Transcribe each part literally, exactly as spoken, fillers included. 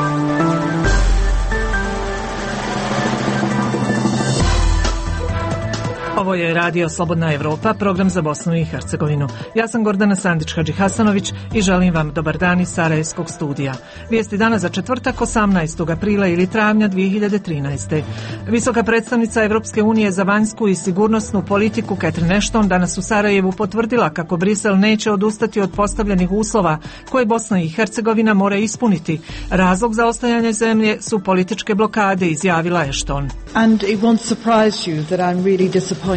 Ovo je Radio Slobodna Evropa, program za Bosnu i Hercegovinu. Ja sam Gordana Sandić-Hadžihasanović i želim vam dobar dan iz Sarajevskog studija. Vijesti dana za četvrtak osamnaestog aprila ili travnja dvije hiljade trinaeste. Visoka predstavnica Evropske unije za vanjsku i sigurnosnu politiku Catherine Ashton danas u Sarajevu potvrdila kako Brisel neće odustati od postavljenih uslova koje Bosna i Hercegovina mora ispuniti. Razlog za ostajanje zemlje su političke blokade, izjavila Ashton. And it won't surprise you that I'm really disappointed.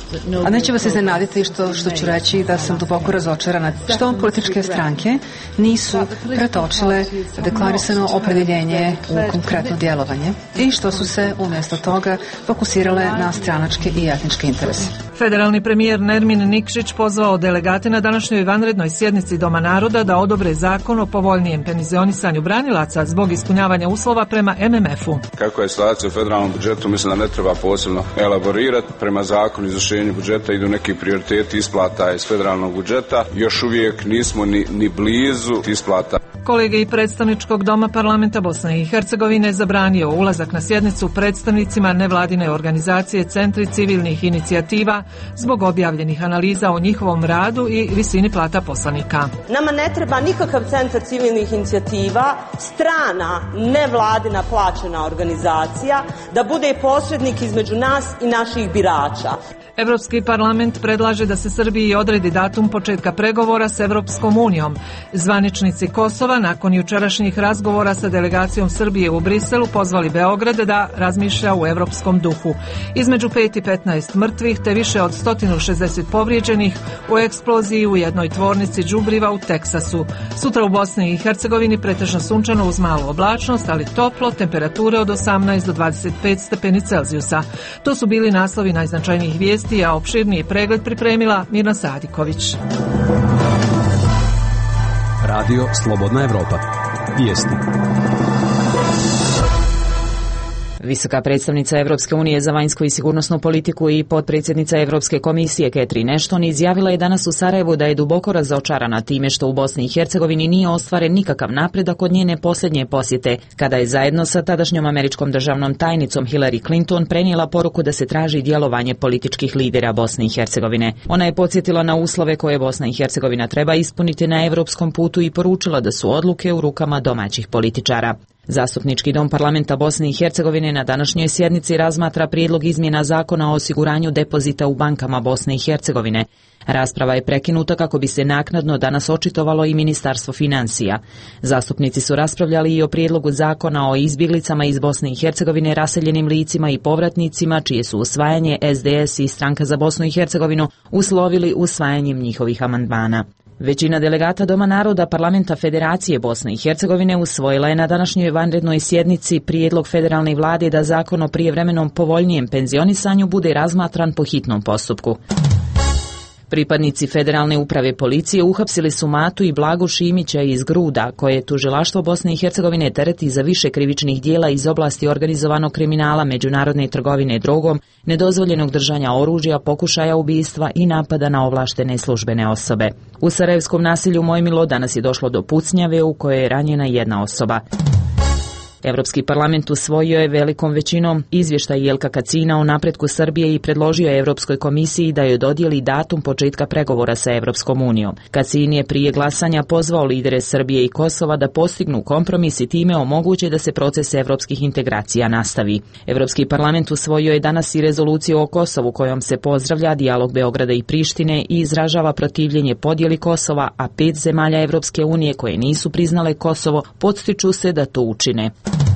A neće vas iznenaditi što, što ću reći da sam duboko razočarana što političke stranke nisu pretočile deklarisano opredjeljenje u konkretno djelovanje i što su se umjesto toga fokusirale na stranačke i etničke interese. Federalni premijer Nermin Nikšić pozvao delegate na današnjoj vanrednoj sjednici Doma naroda da odobre zakon o povoljnijem penzionisanju branilaca zbog ispunjavanja uslova prema M M F-u. Kako je situacija u federalnom budžetu, mislim da ne treba posebno elaborirati. Prema zakonu o izvršenju budžeta idu neki prioriteti isplata iz federalnog budžeta. Još uvijek nismo ni, ni blizu isplata. Kolege i predstavničkog doma parlamenta Bosne i Hercegovine zabranio ulazak na sjednicu predstavnicima nevladine organizacije Centri civilnih inicijativa zbog objavljenih analiza o njihovom radu i visini plata poslanika. Nama ne treba nikakav Centar civilnih inicijativa, strana nevladina plaćena organizacija, da bude posrednik između nas i naših birača. Evropski parlament predlaže da se Srbiji odredi datum početka pregovora s Evropskom unijom. Zvaničnici Kosova nakon jučerašnjih razgovora sa delegacijom Srbije u Briselu pozvali Beograd da razmišlja u evropskom duhu. Između pet i petnaest mrtvih te više od sto šezdeset povrijeđenih u eksploziji u jednoj tvornici đubriva u Teksasu. Sutra u Bosni i Hercegovini pretežno sunčano uz malu oblačnost, ali toplo, temperature od osamnaest do dvadeset pet stepeni Celzijusa. To su bili naslovi najznačajnijih vijesti, a opširniji pregled pripremila Mirna Sadiković. Radio Slobodna Evropa. Vijesti. Visoka predstavnica Evropske unije za vanjsku i sigurnosnu politiku i potpredsjednica Evropske komisije Catherine Ashton izjavila je danas u Sarajevu da je duboko razočarana time što u Bosni i Hercegovini nije ostvaren nikakav napredak od njene posljednje posjete, kada je zajedno sa tadašnjom američkom državnom tajnicom Hillary Clinton prenijela poruku da se traži djelovanje političkih lidera Bosne i Hercegovine. Ona je podsjetila na uslove koje Bosna i Hercegovina treba ispuniti na evropskom putu i poručila da su odluke u rukama domaćih političara. Zastupnički dom parlamenta Bosne i Hercegovine na današnjoj sjednici razmatra prijedlog izmjena zakona o osiguranju depozita u bankama Bosne i Hercegovine. Rasprava je prekinuta kako bi se naknadno danas očitovalo i Ministarstvo financija. Zastupnici su raspravljali i o prijedlogu zakona o izbjeglicama iz Bosne i Hercegovine, raseljenim licima i povratnicima, čije su usvajanje S D S i Stranka za Bosnu i Hercegovinu uslovili usvajanjem njihovih amandmana. Većina delegata Doma naroda Parlamenta Federacije Bosne i Hercegovine usvojila je na današnjoj vanrednoj sjednici prijedlog federalne vlade da zakon o prijevremenom povoljnijem penzionisanju bude razmatran po hitnom postupku. Pripadnici Federalne uprave policije uhapsili su Matu i Blagu Šimića iz Gruda, koje je tužilaštvo Bosne i Hercegovine tereti za više krivičnih dijela iz oblasti organizovanog kriminala, međunarodne trgovine drogom, nedozvoljenog držanja oružja, pokušaja ubistva i napada na ovlaštene službene osobe. U sarajevskom naselju Mojmilo danas je došlo do pucnjave u kojoj je ranjena jedna osoba. Evropski parlament usvojio je velikom većinom izvještaj Jelka Kacina o napretku Srbije i predložio je Evropskoj komisiji da joj dodijeli datum početka pregovora sa Evropskom unijom. Kacin je prije glasanja pozvao lidere Srbije i Kosova da postignu kompromis i time omoguće da se proces evropskih integracija nastavi. Evropski parlament usvojio je danas i rezoluciju o Kosovu kojom se pozdravlja dijalog Beograda i Prištine i izražava protivljenje podjeli Kosova, a pet zemalja Evropske unije koje nisu priznale Kosovo podstiču se da to učine.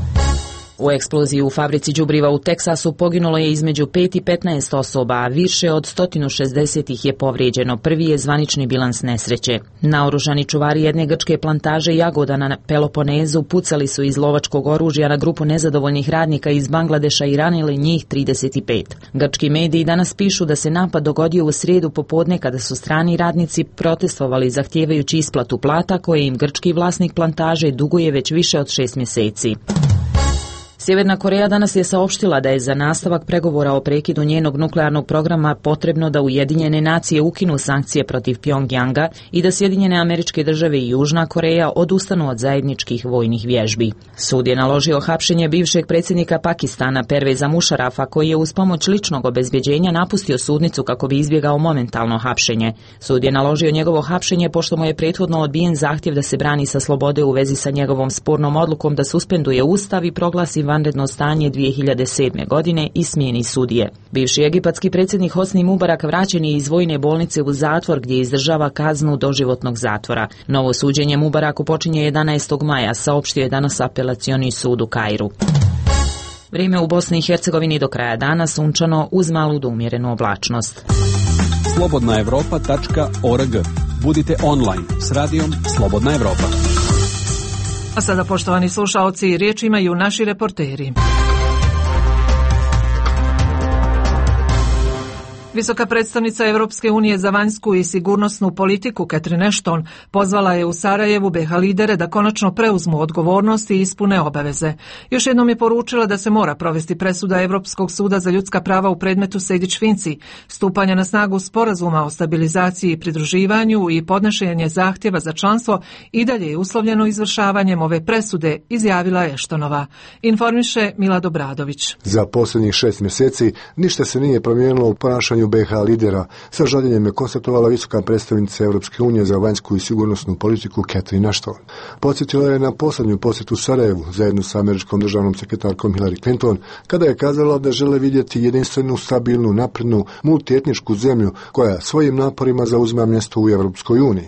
U eksploziji u fabrici đubriva u Teksasu poginulo je između pet i petnaest osoba, a više od sto šezdeset ih je povrijeđeno. Prvi je zvanični bilans nesreće. Naoružani čuvari jedne grčke plantaže jagoda na Peloponezu pucali su iz lovačkog oružja na grupu nezadovoljnih radnika iz Bangladeša i ranili njih trideset pet. Grčki mediji danas pišu da se napad dogodio u srijedu popodne kada su strani radnici protestovali zahtijevajući isplatu plata koje im grčki vlasnik plantaže duguje već više od šest mjeseci. Sjeverna Koreja danas je saopštila da je za nastavak pregovora o prekidu njenog nuklearnog programa potrebno da Ujedinjene nacije ukinu sankcije protiv Pjongjanga i da Sjedinjene Američke Države i Južna Koreja odustanu od zajedničkih vojnih vježbi. Sud je naložio hapšenje bivšeg predsjednika Pakistana Perveza Mušarafa, koji je uz pomoć ličnog obezbjeđenja napustio sudnicu kako bi izbjegao momentalno hapšenje. Sud je naložio njegovo hapšenje pošto mu je prethodno odbijen zahtjev da se brani sa slobode u vezi sa njegovom spornom odlukom da suspenduje ustav i proglasi vanredno stanje dvije hiljade sedme. godine i smijeni sudije. Bivši egipatski predsjednik Hosni Mubarak vraćen je iz vojne bolnice u zatvor gdje izdržava kaznu doživotnog zatvora. Novo suđenje Mubaraku počinje jedanaestog maja, saopštio je danas apelacioni sud u Kairu. Vrijeme u Bosni i Hercegovini do kraja dana sunčano uz malu do umjerenu oblačnost. slobodna evropa tačka org. Budite online s radijom Slobodna Evropa. A sada, poštovani slušaoci, riječ imaju naši reporteri. Visoka predstavnica Europske unije za vanjsku i sigurnosnu politiku Catherine Ashton pozvala je u Sarajevu B iH lidere da konačno preuzmu odgovornost i ispune obaveze. Još jednom je poručila da se mora provesti presuda Europskog suda za ljudska prava u predmetu Sejdić-Finci, stupanja na snagu sporazuma o stabilizaciji i pridruživanju i podnošenje zahtjeva za članstvo i dalje je uslovljeno izvršavanjem ove presude, izjavila je Ashtonova. Informiše Milad Obradović. Za posljednjih šest mjeseci ništa se nije promijenilo u ponašanju B iH lidera, sa žaljenjem je konstatovala visoka predstavnica Europske unije za vanjsku i sigurnosnu politiku Catherine Ashton. Podsjetila je na posljednju posjetu Sarajevu zajedno sa američkom državnom sekretarkom Hillary Clinton, kada je kazala da žele vidjeti jedinstvenu, stabilnu, naprednu, multietničku zemlju koja svojim naporima zauzima mjesto u Europskoj uniji.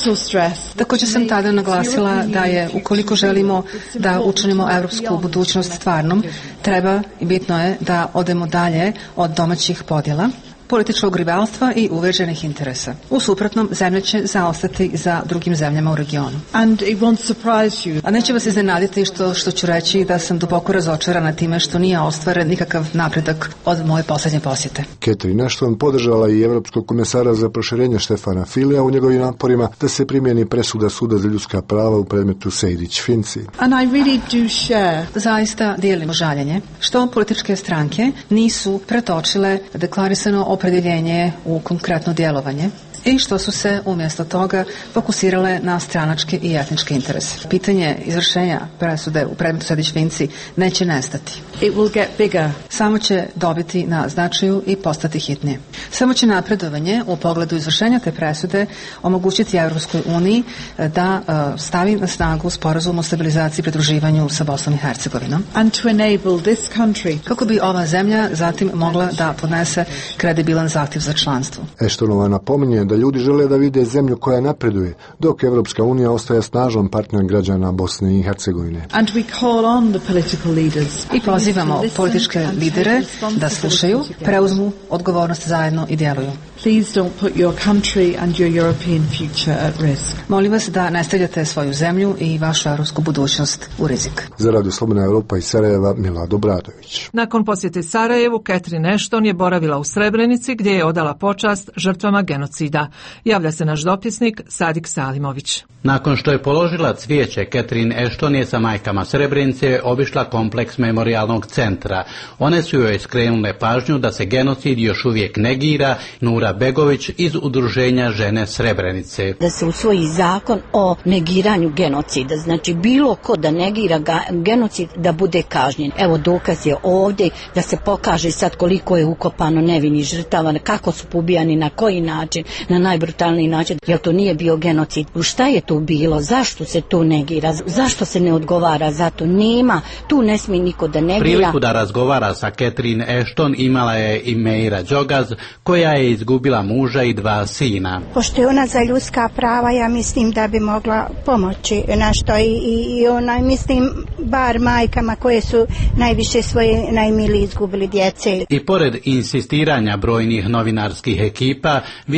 Također sam tada naglasila da je, ukoliko želimo da učinimo europsku budućnost stvarnom, treba i bitno je da odemo dalje od domaćih podjela, političkog rivalstva i uvriježenih interesa. U suprotnom, zemlja će zaostati za drugim zemljama u regionu. And it won't surprise you. A neće vas iznenaditi što, što ću reći da sam duboko razočarana time što nije ostvaren nikakav napredak od moje posljednje posjete. Catherine Ashton podržala i Europskog komesara za proširenje Štefana Filea u njegovim naporima da se primjeni presuda Suda za ljudska prava u predmetu Sejdić-Finci. And I really do share. Zaista dijelimo žaljenje što političke stranke nisu pretočile deklarisano opredjeljenje u konkretno djelovanje i što su se umjesto toga fokusirale na stranačke i etničke interese. Pitanje izvršenja presude u predmetu Sejdić-Finci neće nestati. It will get bigger. Samo će dobiti na značaju i postati hitnije. Samo će napredovanje u pogledu izvršenja te presude omogućiti Europskoj uniji da uh, stavi na snagu sporazum o stabilizaciji i pridruživanju sa Bosnom i Hercegovinom. And to enable this country. Kako bi ova zemlja zatim mogla da podnese kredibilan zahtjev za članstvo. Ashtonova napominje da ljudi žele da vide zemlju koja napreduje, dok Evropska unija ostaje snažan partner građana Bosne i Hercegovine. And we call on the political leaders. I pozivamo političke lidere da slušaju, preuzmu odgovornost zajedno i djeluju. Please don't put your country and your European future at risk. Molim vas da ne stavljate svoju zemlju i vašu europsku budućnost u rizik. Za Radio Slobodna Evropa iz Sarajeva, Milad Obradović. Nakon posjete Sarajevu, Catherine Ashton je boravila u Srebrenici gdje je odala počast žrtvama genocida. Javlja se naš dopisnik Sadik Salimović. Nakon što je položila cvijeće, Catherine Ashton je sa majkama Srebrenice obišla kompleks memorijalnog centra. One su joj skrenule pažnju da se genocid još uvijek negira. Nura Begović iz udruženja Žene Srebrenice. Da se usvoji zakon o negiranju genocida, znači bilo ko da negira genocid da bude kažnjen. Evo dokaz je ovdje da se pokaže sad koliko je ukopano nevinih žrtava, kako su pobijani, na koji način, na najbrutalniji način. Jer to nije bio genocid. Šta je to bilo? Zašto se to negira? Zašto se ne odgovara za to? Nema. Tu ne smije niko da negira. Priliku da razgovara sa Catherine Ashton imala je i Meira Đogaz, koja je izgubila muža i dva sina. Pošto je ona za ljudska prava, ja mislim da bi mogla pomoći nešto i, i, i onaj, mislim, bar majkama koje su najviše svoje najmilije izgubili djece. I pored insistiranja brojnih novinarskih ekipa, visoka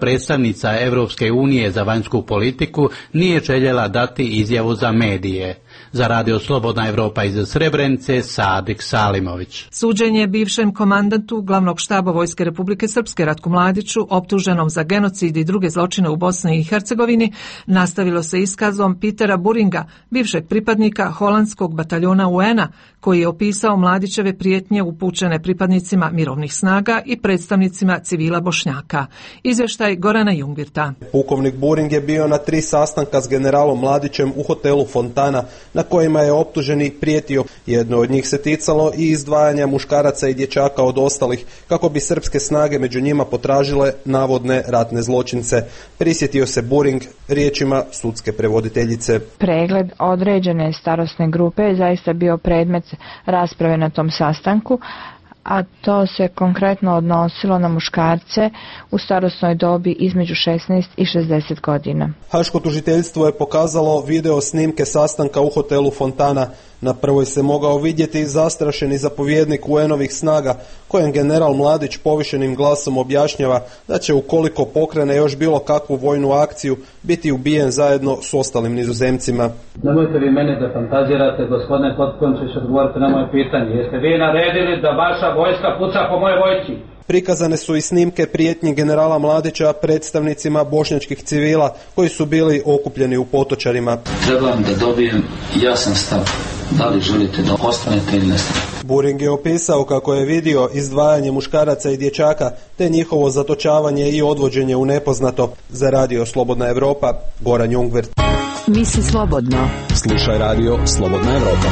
predstavnica Evropske unije za vanjsku politiku nije željela dati izjavu za medije. Za Radio Slobodna Evropa iz Srebrenice, Sadik Salimović. Suđenje bivšem komandantu glavnog štaba Vojske Republike Srpske Ratku Mladiću, optuženom za genocid i druge zločine u Bosni i Hercegovini, nastavilo se iskazom Petera Buringa, bivšeg pripadnika holandskog bataljona U N-a, koji je opisao Mladićeve prijetnje upućene pripadnicima mirovnih snaga i predstavnicima civila Bošnjaka. Izvještaj Gorana Jungvirta. Pukovnik Buring je bio na tri sastanka s generalom Mladićem u hotelu Fontana, na kojima je optuženi prijetio. Jedno od njih se ticalo i izdvajanja muškaraca i dječaka od ostalih, kako bi srpske snage među njima potražile navodne ratne zločince. Prisjetio se Buring riječima sudske prevoditeljice. Pregled određene starosne grupe je zaista bio predmet rasprave na tom sastanku, a to se konkretno odnosilo na muškarce u starosnoj dobi između šesnaest i šezdeset godina. Haško tužiteljstvo je pokazalo video snimke sastanka u hotelu Fontana. Na prvoj se mogao vidjeti zastrašeni zapovjednik U N-ovih snaga, kojem general Mladić povišenim glasom objašnjava da će, ukoliko pokrene još bilo kakvu vojnu akciju, biti ubijen zajedno s ostalim Nizozemcima. Nemojte vi mene da fantazirate, gospodine Potkončić, odgovorite na moje pitanje. Jeste vi naredili da vaša vojska puca po moje vojci? Prikazane su i snimke prijetnji generala Mladića predstavnicima bošnjačkih civila koji su bili okupljeni u Potočarima. Trebam da dobijem jasan stav. Da li želite da ostanete ili ne stanete? Buring je opisao kako je vidio izdvajanje muškaraca i dječaka te njihovo zatočavanje i odvođenje u nepoznato. Za Radio Slobodna Evropa, Goran Jungvirt. Misli slobodno. Slušaj Radio Slobodna Evropa.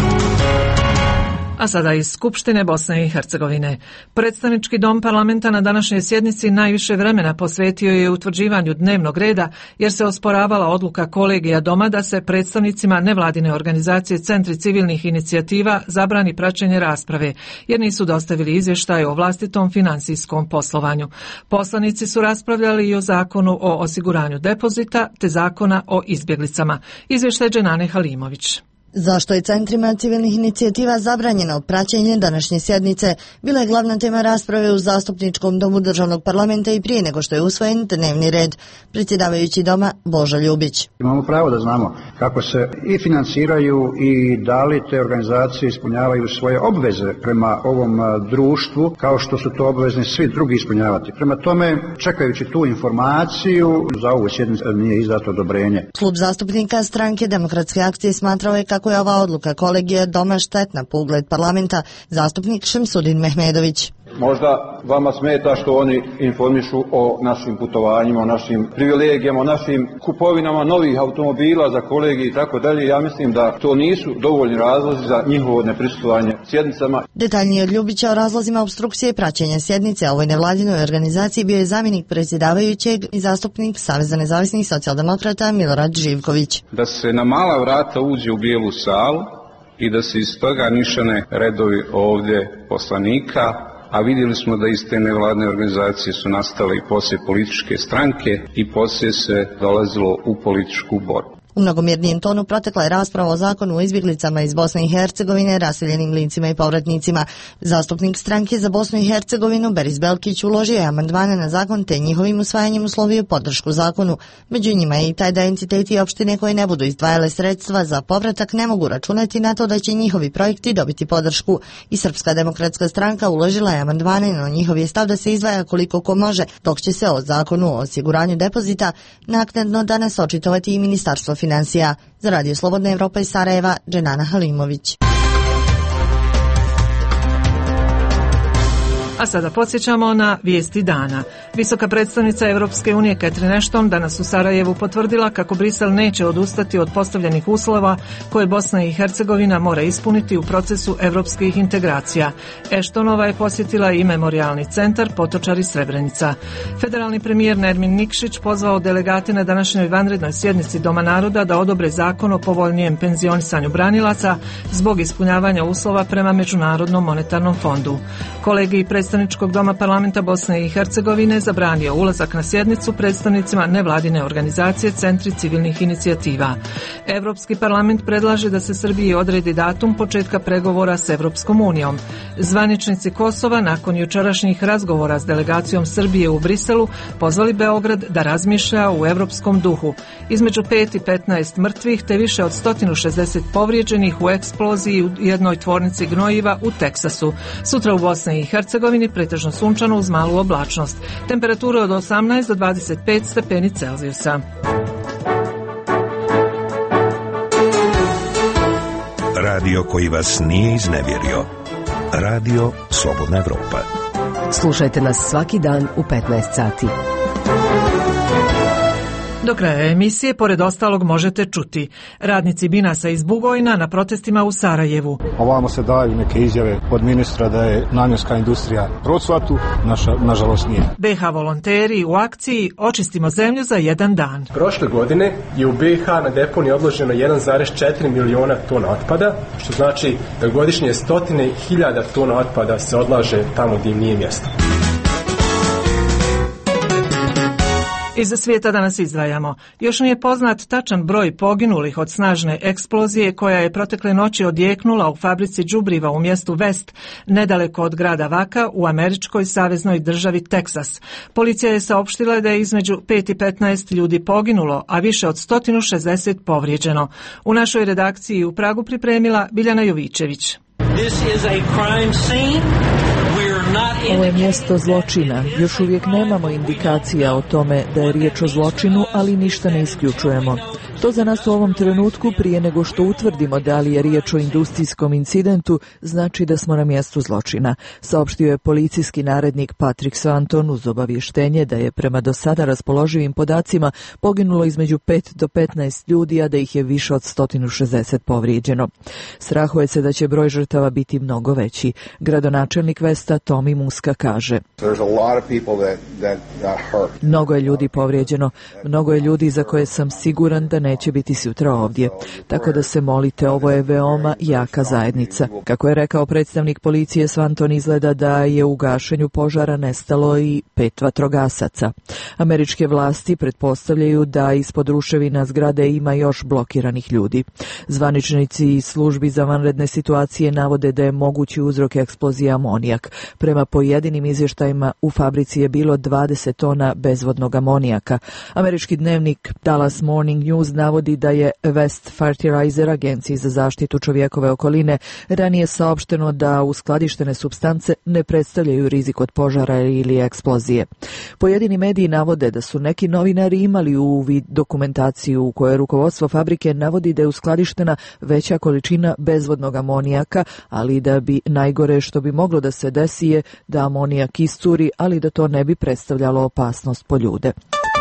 A sada iz Skupštine Bosne i Hercegovine. Predstavnički dom parlamenta na današnjoj sjednici najviše vremena posvetio je utvrđivanju dnevnog reda, jer se osporavala odluka kolegija doma da se predstavnicima nevladine organizacije Centri civilnih inicijativa zabrani praćenje rasprave, jer nisu dostavili izvještaj o vlastitom finansijskom poslovanju. Poslanici su raspravljali i o zakonu o osiguranju depozita te zakona o izbjeglicama. Izvještaj Dženane Halimović. Zašto je centrima civilnih inicijativa zabranjeno praćenje današnje sjednice bila je glavna tema rasprave u Zastupničkom domu državnog parlamenta i prije nego što je usvojen dnevni red. Predsjedavajući doma Božo Ljubić. Imamo pravo da znamo kako se i financiraju i da li te organizacije ispunjavaju svoje obveze prema ovom društvu, kao što su to obvezni svi drugi ispunjavati. Prema tome, čekajući tu informaciju, za ovu sjednicu nije izdato odobrenje. Klub zastupnika Stranke demokratske akcije smatrao je kako je ova odluka kolegija doma štetna po ugled parlamenta. Zastupnik Šemsudin Mehmedović. Možda vama smeta što oni informišu o našim putovanjima, o našim privilegijama, o našim kupovinama novih automobila za kolege i tako dalje. Ja mislim da to nisu dovoljni razlozi za njihovo neprisustvovanje sjednicama. Detaljnije od Ljubića o razlozima obstrukcije i praćenja sjednice ovoj nevladinoj organizaciji bio je zamjenik predsjedavajućeg i zastupnik Saveza nezavisnih socijaldemokrata Milorad Živković. Da se na mala vrata uđe u bijelu salu i da se iz toga nišane redovi ovdje poslanika, a vidjeli smo da iz te nevladne organizacije su nastale i poslije političke stranke i poslije se dolazilo u političku borbu. U mnogomirnijem tonu protekla je rasprava o zakonu o izbjeglicama iz Bosne i Hercegovine, raseljenim licima i povratnicima. Zastupnik stranke za Bosnu i Hercegovinu Beris Belkić uložio je amandmane na zakon te njihovim usvajanjem uslovio podršku zakonu. Među njima je i taj da entiteti i opštine koje ne budu izdvajale sredstva za povratak ne mogu računati na to da će njihovi projekti dobiti podršku. I Srpska demokratska stranka uložila je amandmane, no njihov je stav da se izdvaja koliko ko može, dok će se o zakonu o osiguranju depozita naknadno danas očitovati i Ministarstvo financija. Financija. Za Radio Slobodna Evropa iz Sarajeva, Dženana Halimović. A sada podsjećamo na vijesti dana. Visoka predstavnica Europske unije Catherine Ashton danas u Sarajevu potvrdila kako Brisel neće odustati od postavljenih uslova koje Bosna i Hercegovina mora ispuniti u procesu europskih integracija. Ashtonova je posjetila i memorijalni centar Potočari Srebrenica. Federalni premijer Nermin Nikšić pozvao delegate na današnjoj vanrednoj sjednici Doma naroda da odobre zakon o povoljnijem penzionisanju branilaca zbog ispunjavanja uslova prema Međunarodnom monetarnom fondu. Kolegi i predstavnici predstavničkog doma parlamenta Bosne i Hercegovine zabranio ulazak na sjednicu predstavnicima nevladine organizacije Centri civilnih inicijativa. Evropski parlament predlaže da se Srbiji odredi datum početka pregovora s Evropskom unijom. Zvaničnici Kosova nakon jučerašnjih razgovora s delegacijom Srbije u Briselu pozvali Beograd da razmišlja u evropskom duhu. Između pet i petnaest mrtvih te više od sto šezdeset povrijeđenih u eksploziji u jednoj tvornici gnojiva u Teksasu. Sutra u Bosni i Hercegovini pretežno sunčano uz malu oblačnost. Temperature od osamnaest do dvadeset pet stepeni Celzijusa. Radio koji vas nije iznevjerio. Radio Slobodna Evropa. Slušajte nas svaki dan u petnaest sati. Do kraja emisije, pored ostalog, možete čuti. Radnici Binasa iz Bugojna na protestima u Sarajevu. Ovamo se daju neke izjave od ministra da je namjenska industrija procvatu, naša, nažalost nije. B H volonteri u akciji Očistimo zemlju za jedan dan. Prošle godine je u B H na deponiji odloženo jedan zarez četiri miliona tona otpada, što znači da godišnje stotine hiljada tona otpada se odlaže tamo gdje im nije mjesto. Iz svijeta danas izdvajamo. Još nije poznat tačan broj poginulih od snažne eksplozije koja je protekle noći odjeknula u fabrici đubriva u mjestu West, nedaleko od grada Vaka u američkoj saveznoj državi Teksas. Policija je saopštila da je između pet i petnaest ljudi poginulo, a više od sto šezdeset povrijeđeno. U našoj redakciji u Pragu pripremila Biljana Jovićević. This is a crime scene. Ovo je mjesto zločina. Još uvijek nemamo indikacija o tome da je riječ o zločinu, ali ništa ne isključujemo. To za nas u ovom trenutku, prije nego što utvrdimo da li je riječ o industrijskom incidentu, znači da smo na mjestu zločina, saopštio je policijski narednik Patrick Swanton uz obavještenje da je prema do sada raspoloživim podacima poginulo između pet do petnaest ljudi, a da ih je više od sto šezdeset povrijeđeno. Strahuje se da će broj žrtava biti mnogo veći. Gradonačelnik Vesta Tommy Muska kaže: Mnogo je ljudi povrijeđeno, mnogo je ljudi za koje sam siguran da neće biti sutra ovdje. Tako da se molite, ovo je veoma jaka zajednica. Kako je rekao predstavnik policije, Swanton izgleda da je u gašenju požara nestalo i pet vatrogasaca. Američke vlasti pretpostavljaju da ispod ruševina zgrade ima još blokiranih ljudi. Zvaničnici iz službi za vanredne situacije navode da je mogući uzrok eksplozije amonijak. Prema pojedinim izvještajima u fabrici je bilo dvadeset tona bezvodnog amonijaka. Američki dnevnik Dallas Morning News navodi da je West Fertilizer, agenciji za zaštitu čovjekove okoline, ranije saopšteno da uskladištene supstance ne predstavljaju rizik od požara ili eksplozije. Pojedini mediji navode da su neki novinari imali uvid dokumentaciju u kojoj rukovodstvo fabrike navodi da je uskladištena veća količina bezvodnog amonijaka, ali da bi najgore što bi moglo da se desi je da amonijak iscuri, ali da to ne bi predstavljalo opasnost po ljude.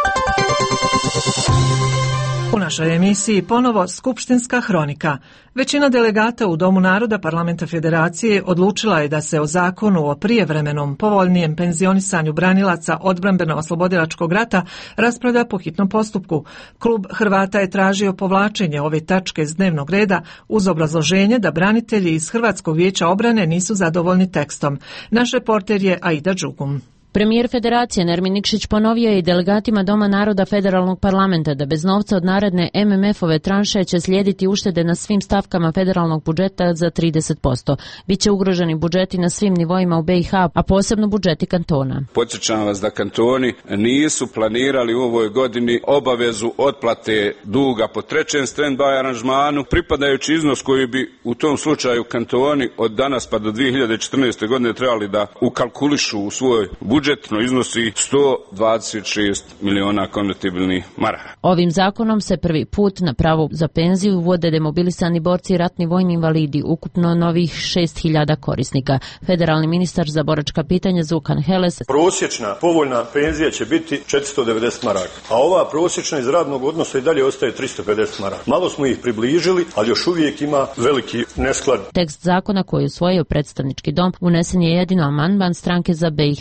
U našoj emisiji ponovo Skupštinska hronika. Većina delegata u Domu naroda Parlamenta Federacije odlučila je da se o zakonu o prijevremenom povoljnijem penzionisanju branilaca odbrambeno-oslobodilačkog rata raspravlja po hitnom postupku. Klub Hrvata je tražio povlačenje ove tačke s dnevnog reda uz obrazloženje da branitelji iz Hrvatskog vijeća obrane nisu zadovoljni tekstom. Naš reporter je Aida Đugum. Premijer Federacije Nermin Nikšić ponovio je i delegatima Doma naroda Federalnog parlamenta da bez novca od naredne M M F-ove tranše će slijediti uštede na svim stavkama federalnog budžeta za trideset posto. Biće ugroženi budžeti na svim nivoima u B i H, a posebno budžeti kantona. Podsjećam vas da kantoni nisu planirali u ovoj godini obavezu otplate duga po trećem stand-by aranžmanu, pripadajući iznos koji bi u tom slučaju kantoni od danas pa do dvije hiljade četrnaeste. godine trebali da ukalkulišu u svoj budžet. Budžetno iznosi sto dvadeset šest miliona konvertibilnih maraka. Ovim zakonom se prvi put na pravo za penziju uvode demobilisani borci i ratni vojni invalidi, ukupno novih šest hiljada korisnika. Federalni ministar za boračka pitanja Zukan Heles: Prosječna povoljna penzija će biti četiristo devedeset maraka, a ova prosječna iz radnog odnosa i dalje ostaje tristo pedeset maraka. Malo smo ih približili, ali još uvijek ima veliki nesklad. Tekst zakona koji je usvojio predstavnički dom unesen je jedino amandman stranke za B i H. Pred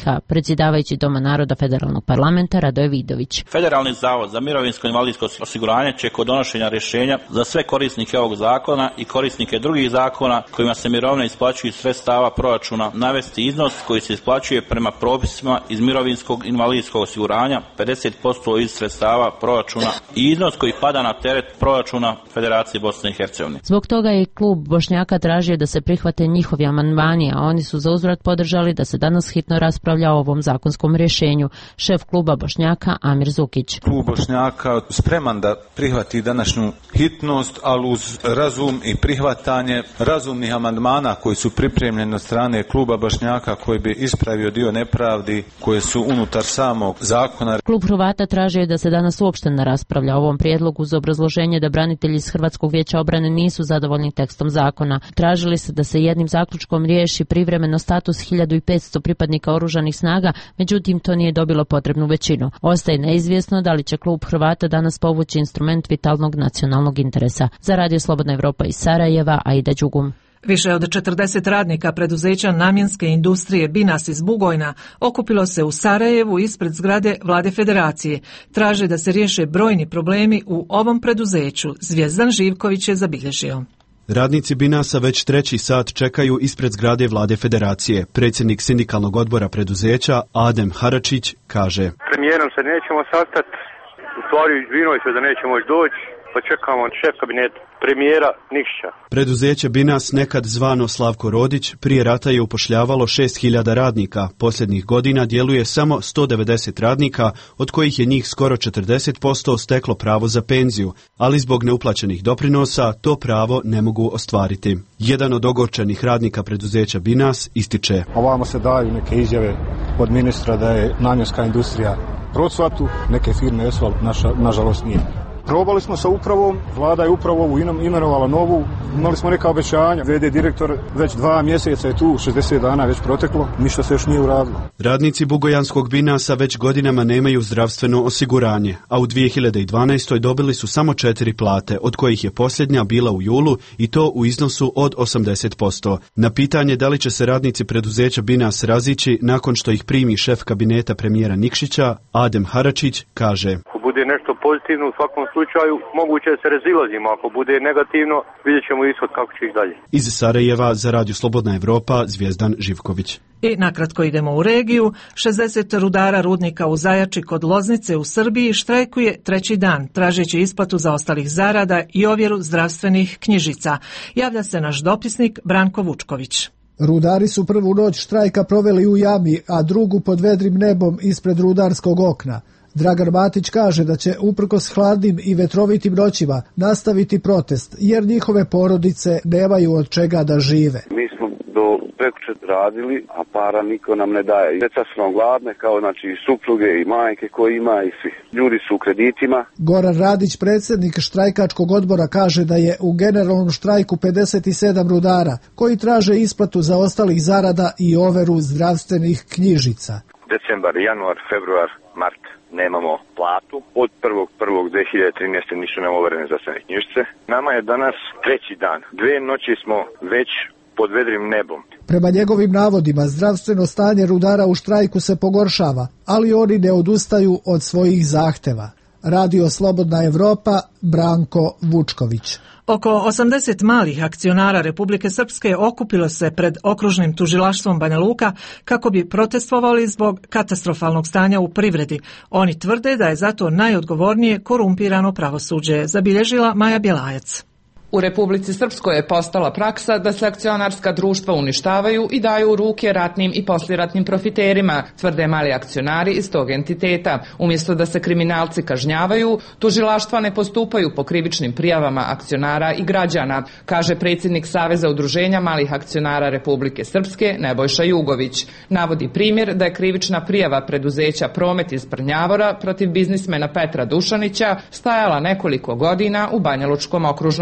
predsjedavajući Doma naroda Federalnog parlamenta Radoje Vidović. Federalni zavod za mirovinsko i invalidsko osiguranje će kod donošenja rješenja za sve korisnike ovog zakona i korisnike drugih zakona kojima se mirovine isplaćuju iz sredstava proračuna navesti iznos koji se isplaćuje prema propisima iz mirovinskog i invalidskog osiguranja, pedeset posto iz sredstava proračuna i iznos koji pada na teret proračuna Federacije Bosne i Hercegovine. Zbog toga je klub Bošnjaka tražio da se prihvate njihovi amandmani, a oni su za uzvrat podržali da se danas hitno raspravlja o ovom zakonskom rješenju. Šef kluba Bošnjaka Amir Zukić. Klub Bošnjaka spreman da prihvati današnju hitnost, ali uz razum i prihvatanje razumnih amandmana koji su pripremljeni od strane kluba Bošnjaka koji bi ispravio dio nepravdi koje su unutar samog zakona. Klub Hrvata tražio je da se danas uopšte ne raspravlja o ovom prijedlogu uz obrazloženje da branitelji iz Hrvatskog vijeća obrane nisu zadovoljni tekstom zakona. Tražili su da se jednim zaključkom riješi privremeno status hiljadu petsto pripadnika oružanih snaga, međutim to nije dobilo potrebnu većinu. Ostaje neizvjesno da li će klub Hrvata danas povući instrument vitalnog nacionalnog interesa. Za Radio Slobodna Evropa iz Sarajeva, Aida Đugum. Više od četrdeset radnika preduzeća namjenske industrije Binas iz Bugojna okupilo se u Sarajevu ispred zgrade Vlade Federacije. Traže da se riješe brojni problemi u ovom preduzeću. Zvijezdan Živković je zabilježio. Radnici Binasa već treći sat čekaju ispred zgrade Vlade Federacije. Predsjednik sindikalnog odbora preduzeća Adem Haračić kaže: Premijerom se nećemo sastati, u stvari izvinuo se da nećemo još doći, pa čekamo šef kabineta premijera Nikšića. Preduzeće Binas, nekad zvano Slavko Rodić, prije rata je upošljavalo šest hiljada radnika. Posljednjih godina djeluje samo sto devedeset radnika, od kojih je njih skoro četrdeset posto steklo pravo za penziju, ali zbog neuplaćenih doprinosa to pravo ne mogu ostvariti. Jedan od ogorčenih radnika preduzeća Binas ističe: Ovamo se daju neke izjave od ministra da je namjenska industrija procvatu, neke firme Esval naša, nažalost nije. Probali smo sa upravom, vlada je upravo ovu imenovala novu, imali smo neka obećanja, ve de direktor već dva mjeseca je tu, šezdeset dana već proteklo, ništa se još nije uradilo. Radnici Bugojanskog Binasa već godinama nemaju zdravstveno osiguranje, a u dvije hiljade dvanaestoj dobili su samo četiri plate, od kojih je posljednja bila u julu i to u iznosu od osamdeset posto. Na pitanje da li će se radnici preduzeća Binas razići nakon što ih primi šef kabineta premijera Nikšića, Adem Haračić kaže: Ako bude nešto pozitivno, u svakom slučaju moguće se razilazimo, ako bude negativno, vidjet ćemo ishod kako će ih dalje. Iz Sarajeva za Radio Slobodna Evropa, Zvijezdan Živković. I nakratko idemo u regiju. šezdeset rudara rudnika u Zajači kod Loznice u Srbiji štrajkuje treći dan, tražeći isplatu zaostalih zarada i ovjeru zdravstvenih knjižica. Javlja se naš dopisnik Branko Vučković. Rudari su prvu noć štrajka proveli u jami, a drugu pod vedrim nebom ispred rudarskog okna. Dragan Matić kaže da će uprkos hladnim i vetrovitim noćima nastaviti protest, jer njihove porodice nemaju od čega da žive. Mi smo do prekjuče radili, a para niko nam ne daje. Djeca su nam gladne, kao znači supruge i majke koje ima i svi. Ljudi su u kreditima. Goran Radić, predsjednik štrajkačkog odbora, kaže da je u generalnom štrajku pedeset sedam rudara koji traže isplatu zaostalih zarada i overu zdravstvenih knjižica. Decembar, januar, februar, mart. Nemamo platu. Od prvog prvog dve hiljade trinaeste nisu nam overene zdravstvene knjižice. Nama je danas treći dan. Dve noći smo već pod vedrim nebom. Prema njegovim navodima, zdravstveno stanje rudara u štrajku se pogoršava, ali oni ne odustaju od svojih zahteva. Radio Slobodna Evropa, Branko Vučković. Oko osamdeset malih akcionara Republike Srpske okupilo se pred okružnim tužilaštvom Banja Luka kako bi protestovali zbog katastrofalnog stanja u privredi. Oni tvrde da je zato najodgovornije korumpirano pravosuđe, zabilježila Maja Bjelajac. U Republici Srpskoj je postala praksa da se akcionarska društva uništavaju i daju u ruke ratnim i posliratnim profiterima, tvrde mali akcionari iz tog entiteta. Umjesto da se kriminalci kažnjavaju, tužilaštva ne postupaju po krivičnim prijavama akcionara i građana, kaže predsjednik Saveza udruženja malih akcionara Republike Srpske Nebojša Jugović. Navodi primjer da je krivična prijava preduzeća Promet iz Prnjavora protiv biznismena Petra Dušanića stajala nekoliko godina u Banjalučkom okružnom tužilaštvu.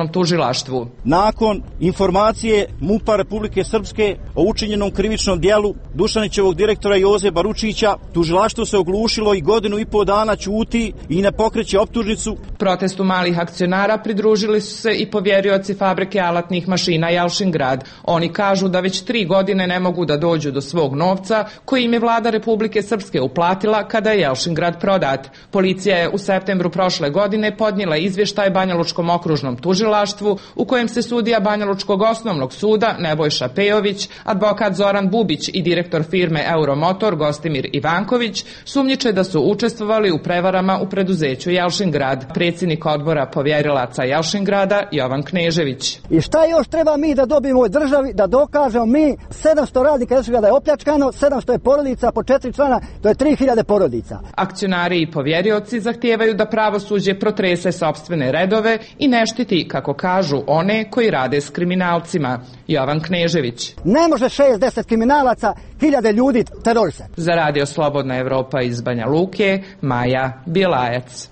tužilaštvu. Nakon informacije MUP-a Republike Srpske o učinjenom krivičnom dijelu Dušanićevog direktora Joze Baručića, tužilaštvo se oglušilo i godinu i pol dana ćuti i ne pokreće optužnicu. Protestu malih akcionara pridružili su se i povjerioci fabrike alatnih mašina Jelšingrad. Oni kažu da već tri godine ne mogu da dođu do svog novca koji im je vlada Republike Srpske uplatila kada je Jelšingrad prodat. Policija je u septembru prošle godine podnijela izvještaj Banjalučkom okružnom tužilaštvu u kojem se sudija Banjalučkog osnovnog suda Nebojša Pejović, advokat Zoran Bubić i direktor firme Euromotor Gostimir Ivanković sumnjiče da su učestvovali u prevarama u preduzeću Jelšingrad. Predsjednik odbora povjerilaca Jelšingrada Jovan Knežević. I šta još treba mi da dobijemo u državi da dokažemo mi sedamsto radnika Jelšingrada je opljačkano, sedamsto je porodica po četiri člana, to je tri hiljade porodica. Akcionari i povjerioci zahtijevaju da pravosuđe protrese sopstvene redove i ne štiti, kako kažu, one koji rade s kriminalcima. Jovan Knežević. Ne može šest deset kriminalaca, hiljade ljudi terorisati. Za Radio Slobodna Evropa iz Banja Luke, Maja Bjelajac.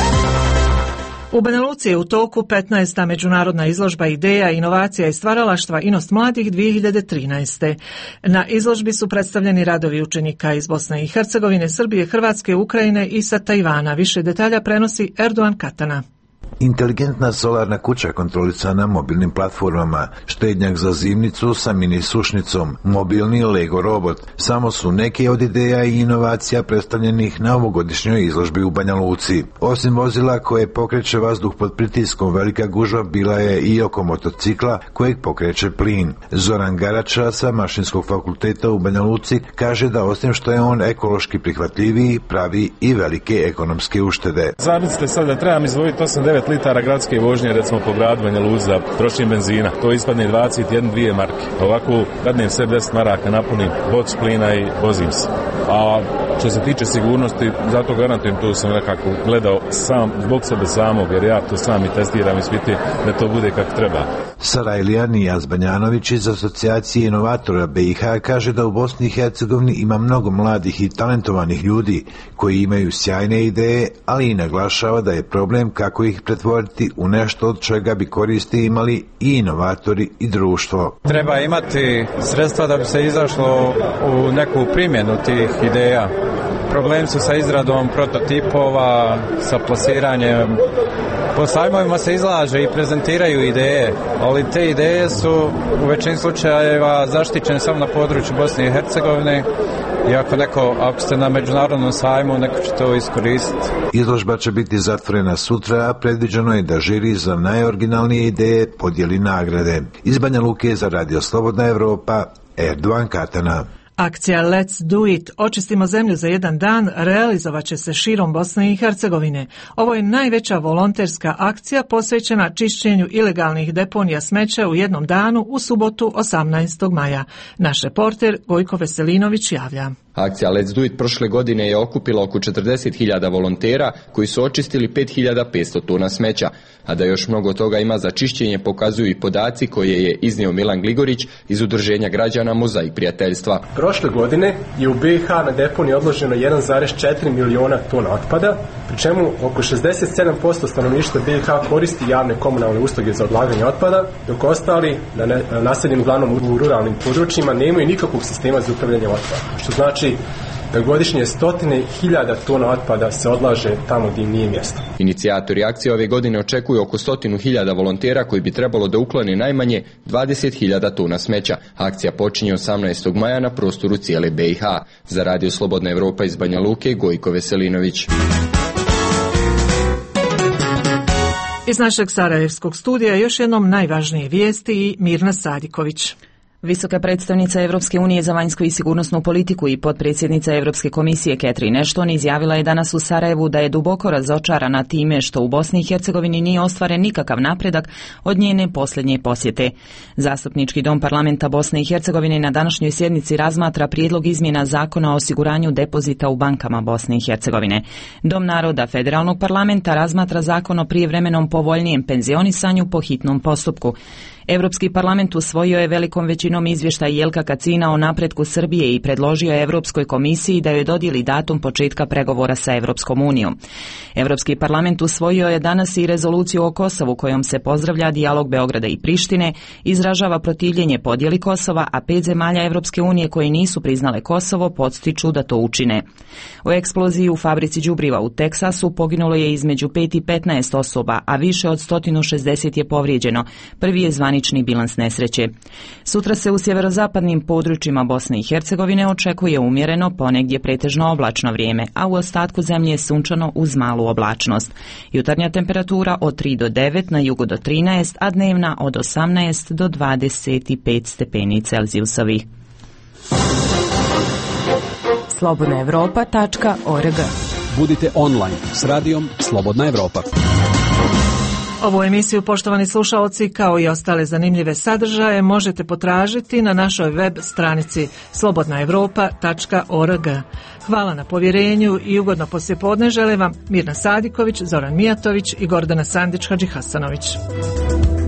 U Banja Luci je u toku petnaesta međunarodna izložba ideja, inovacija i stvaralaštva Inost mladih dvije hiljade trinaeste. Na izložbi su predstavljeni radovi učenika iz Bosne i Hercegovine, Srbije, Hrvatske, Ukrajine i sa Tajvana. Više detalja prenosi Erdogan Katana. Inteligentna solarna kuća kontrolisana mobilnim platformama, štednjak za zimnicu sa mini sušnicom, mobilni Lego robot, samo su neke od ideja i inovacija predstavljenih na ovogodišnjoj izložbi u Banja Luci. Osim vozila koje pokreće vazduh pod pritiskom, velika gužva bila je i oko motocikla kojeg pokreće plin. Zoran Garača sa Mašinskog fakulteta u Banja Luci kaže da osim što je on ekološki prihvatljiviji, pravi i velike ekonomske uštede. Zamislite sad da trebam izvojiti osam devet litara gradske vožnje, recimo po gradu Banja Luci za trošenje benzina. To ispadne dvadeset jedna dvije marke. Ovako dadnem sve deset maraka, napunim boc plina i vozim se. A što se tiče sigurnosti, zato garantujem, to sam nekako gledao sam, zbog sebe samog, jer ja to sam i testiram i sviti da to bude kako treba. Sarajlija Nijaz Banjanović iz Asocijacije inovatora B i H kaže da u Bosni i Hercegovini ima mnogo mladih i talentovanih ljudi koji imaju sjajne ideje, ali i naglašava da je problem kako ih pretvoriti u nešto od čega bi koristi imali i inovatori i društvo. Treba imati sredstva da bi se izašlo u neku primjenu tih ideja. Problem su sa izradom prototipova, sa plasiranjem. Po sajmovima se izlaže i prezentiraju ideje, ali te ideje su u većini slučajeva zaštićene samo na području Bosne i Hercegovine i ako neko, ako ste na međunarodnom sajmu, neko će to iskoristiti. Izložba će biti zatvorena sutra, a predviđeno je da žiri za najoriginalnije ideje podijeli nagrade. Iz Banja Luke za Radio Slobodna Evropa, Erdogan Katana. Akcija Let's Do It, očistimo zemlju za jedan dan, realizovat će se širom Bosne i Hercegovine. Ovo je najveća volonterska akcija posvećena čišćenju ilegalnih deponija smeća u jednom danu u subotu osamnaestog maja. Naš reporter Gojko Veselinović javlja. Akcija Let's Do It prošle godine je okupila oko četrdeset hiljada volontera koji su očistili pet hiljada petsto tona smeća, a da još mnogo toga ima za čišćenje pokazuju i podaci koje je iznio Milan Gligorić iz Udruženja građana Mozaik prijateljstva. Prošle godine je u B i H na deponiji odloženo jedan zarez četiri miliona tona otpada, pri čemu oko šezdeset sedam posto stanovništva B i H koristi javne komunalne usluge za odlaganje otpada, dok ostali, naseljeni uglavnom u ruralnim područjima, nemaju nikakvog sistema za upravljanje otpadom, što znači da godišnje stotine hiljada tona otpada se odlaže tamo gdje im nije mjesto. Inicijatori akcije ove godine očekuju oko stotinu hiljada volontera koji bi trebalo da uklone najmanje dvadeset hiljada tona smeća. Akcija počinje osamnaestog maja na prostoru cijele B i H. Za Radio Slobodna Evropa iz Banja Luke, Gojko Veselinović. Iz našeg sarajevskog studija još jednom najvažnije vijesti i Mirna Sadiković. Visoka predstavnica Europske unije za vanjsku i sigurnosnu politiku i potpredsjednica Europske komisije Catherine Ashton izjavila je danas u Sarajevu da je duboko razočarana time što u Bosni i Hercegovini nije ostvaren nikakav napredak od njene posljednje posjete. Zastupnički dom parlamenta Bosne i Hercegovine na današnjoj sjednici razmatra prijedlog izmjena zakona o osiguranju depozita u bankama Bosne i Hercegovine. Dom naroda federalnog parlamenta razmatra zakon o prijevremenom povoljnijem penzionisanju po hitnom postupku. Europski parlament usvojio je velikom većinom sredinom izvještaj Jelka Kacina o napretku Srbije i predložio je Europskoj komisiji da joj dodijeli datum početka pregovora sa Europskom unijom. Europski parlament usvojio je danas i rezoluciju o Kosovu kojom se pozdravlja dijalog Beograda i Prištine, izražava protivljenje podjeli Kosova, a pet zemalja Europske unije koje nisu priznale Kosovo podstiču da to učine. U eksploziji u fabrici đubriva u Teksasu poginulo je između pet i petnaest osoba, a više od sto šezdeset je povrijeđeno. Prvi je zvanični bilans nesreće. Sutra se u sjeverozapadnim područjima Bosne i Hercegovine očekuje umjereno, ponegdje pretežno oblačno vrijeme, a u ostatku zemlje je sunčano uz malu oblačnost. Jutarnja temperatura od tri do devet, na jugu do trinaest, a dnevna od osamnaest do dvadeset pet stepeni Celzijusovih. slobodna evropa tačka org. Budite online s radijom Slobodna Evropa. Ovu emisiju, poštovani slušaoci, kao i ostale zanimljive sadržaje možete potražiti na našoj web stranici slobodna evropa tačka org. Hvala na povjerenju i ugodno poslijepodne žele vam Mirna Sadiković, Zoran Mijatović i Gordana Sandić Hadžihasanović.